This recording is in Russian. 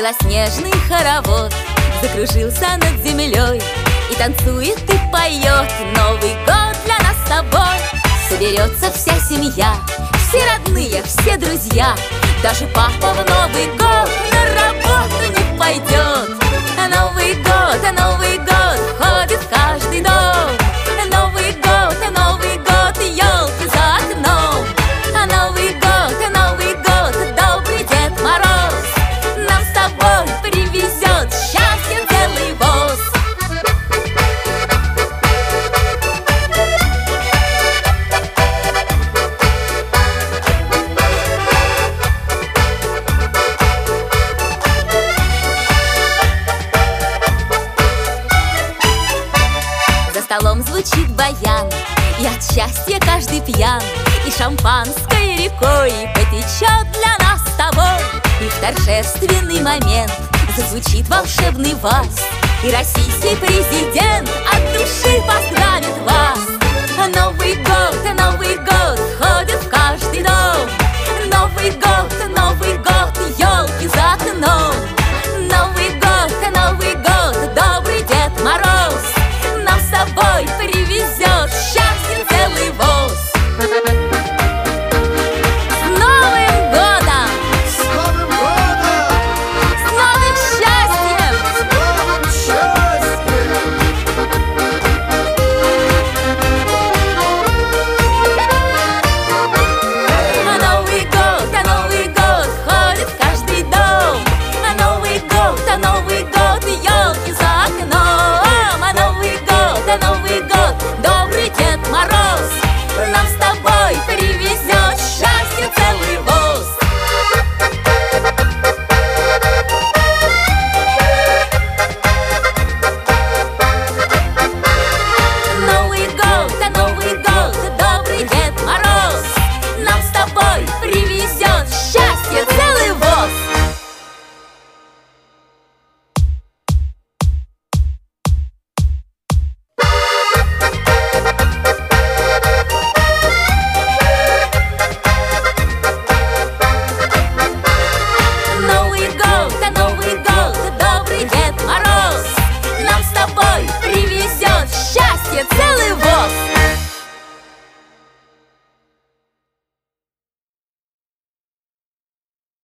белоснежный хоровод закружился над землей и танцует и поет. Новый год для нас с тобой. Соберется вся семья, все родные, все друзья. Даже папа в Новый год на работу не пойдет. Новый год входит в каждый дом. Новый год, елки за окном. Новый год, добрый Дед Мороз нам с тобой привезет счастье целый воз. За столом звучит баян, и от счастья каждый пьян, и шампанское рекой потечет для нас с тобой. И в торжественный момент зазвучит волшебный вальс, и российский президент от души поздравит вас. Новый год,